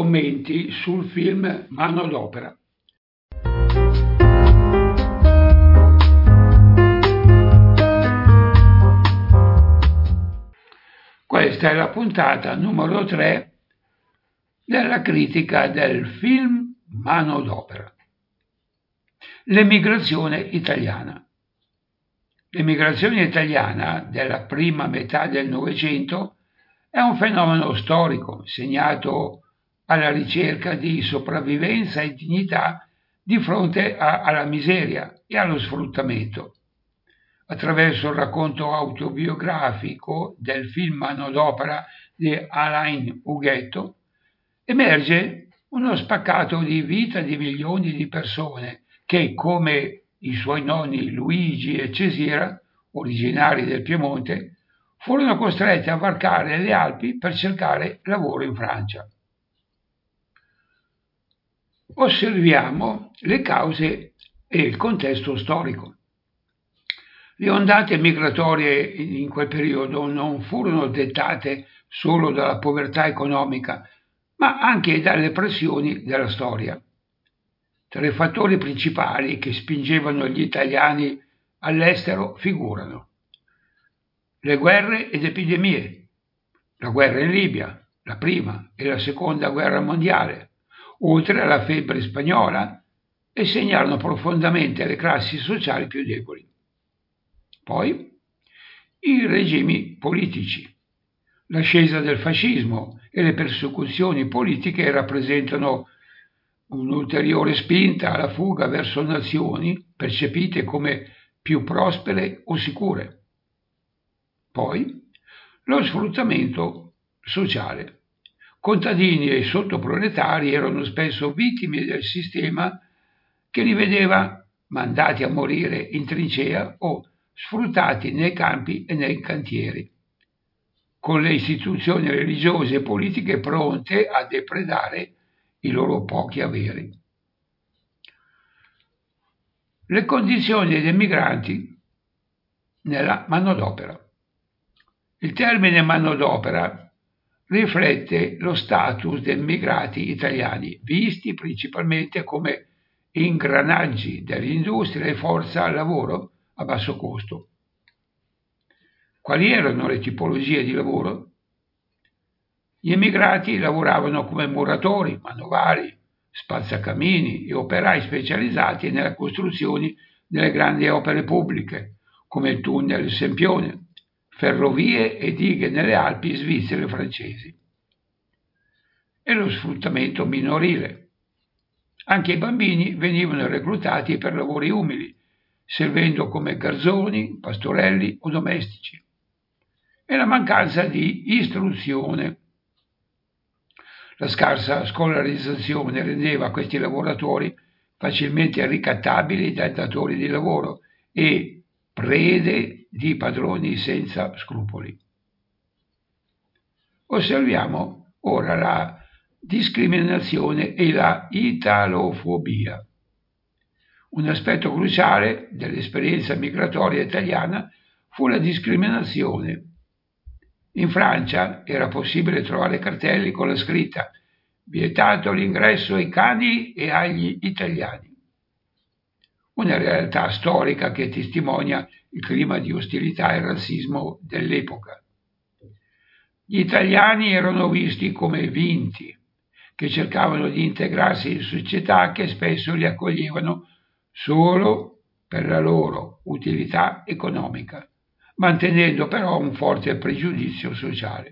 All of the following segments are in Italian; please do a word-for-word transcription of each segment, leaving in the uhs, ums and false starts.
commenti sul film Manodopera. Questa è la puntata numero tre della critica del film Manodopera. L'emigrazione italiana. L'emigrazione italiana della prima metà del Novecento è un fenomeno storico segnato alla ricerca di sopravvivenza e dignità di fronte a, alla miseria e allo sfruttamento. Attraverso il racconto autobiografico del film Manodopera di Alain Huguetto emerge uno spaccato di vita di milioni di persone che, come i suoi nonni Luigi e Cesira, originari del Piemonte, furono costretti a varcare le Alpi per cercare lavoro in Francia. Osserviamo le cause e il contesto storico. Le ondate migratorie in quel periodo non furono dettate solo dalla povertà economica, ma anche dalle pressioni della storia. Tra i fattori principali che spingevano gli italiani all'estero figurano le guerre ed epidemie, la guerra in Libia, la prima e la seconda guerra mondiale, oltre alla febbre spagnola, e segnarono profondamente le classi sociali più deboli. Poi i regimi politici. L'ascesa del fascismo e le persecuzioni politiche rappresentano un'ulteriore spinta alla fuga verso nazioni percepite come più prospere o sicure. Poi lo sfruttamento sociale. Contadini e sottoproletari erano spesso vittime del sistema che li vedeva mandati a morire in trincea o sfruttati nei campi e nei cantieri, con le istituzioni religiose e politiche pronte a depredare i loro pochi averi. Le condizioni degli emigranti nella manodopera. Il termine manodopera riflette lo status dei immigrati italiani, visti principalmente come ingranaggi dell'industria e forza lavoro a basso costo. Quali erano le tipologie di lavoro? Gli emigrati lavoravano come muratori, manovali, spazzacamini e operai specializzati nella costruzione delle grandi opere pubbliche, come il tunnel Sempione, ferrovie e dighe nelle Alpi svizzere e francesi. E lo sfruttamento minorile. Anche i bambini venivano reclutati per lavori umili, servendo come garzoni, pastorelli o domestici. E la mancanza di istruzione. La scarsa scolarizzazione rendeva questi lavoratori facilmente ricattabili dai datori di lavoro e prede di padroni senza scrupoli. Osserviamo ora la discriminazione e la italofobia. Un aspetto cruciale dell'esperienza migratoria italiana fu la discriminazione. In Francia era possibile trovare cartelli con la scritta «Vietato l'ingresso ai cani e agli italiani». Una realtà storica che testimonia il clima di ostilità e razzismo dell'epoca. Gli italiani erano visti come vinti, che cercavano di integrarsi in società che spesso li accoglievano solo per la loro utilità economica, mantenendo però un forte pregiudizio sociale.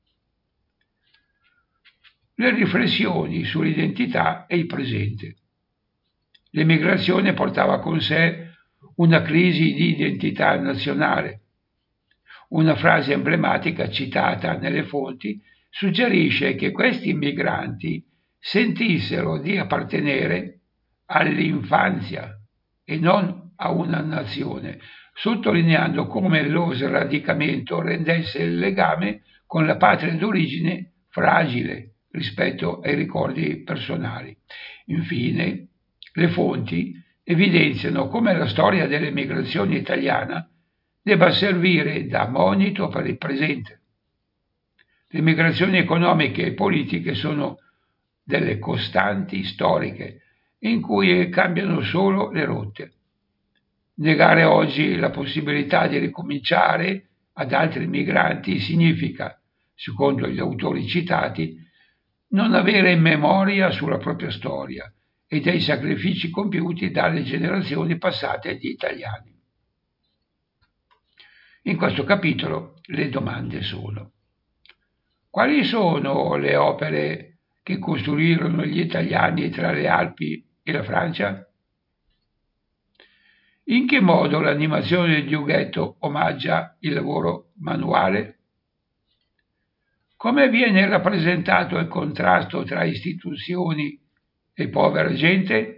Le riflessioni sull'identità e il presente. L'emigrazione portava con sé una crisi di identità nazionale. Una frase emblematica citata nelle fonti suggerisce che questi immigranti sentissero di appartenere all'infanzia e non a una nazione, sottolineando come lo sradicamento rendesse il legame con la patria d'origine fragile rispetto ai ricordi personali. Infine, le fonti evidenziano come la storia dell'emigrazione italiana debba servire da monito per il presente. Le migrazioni economiche e politiche sono delle costanti storiche in cui cambiano solo le rotte. Negare oggi la possibilità di ricominciare ad altri migranti significa, secondo gli autori citati, non avere memoria sulla propria storia e dei sacrifici compiuti dalle generazioni passate di italiani. In questo capitolo le domande sono: quali sono le opere che costruirono gli italiani tra le Alpi e la Francia? In che modo l'animazione di Huguetto omaggia il lavoro manuale? Come viene rappresentato il contrasto tra istituzioni e povera gente?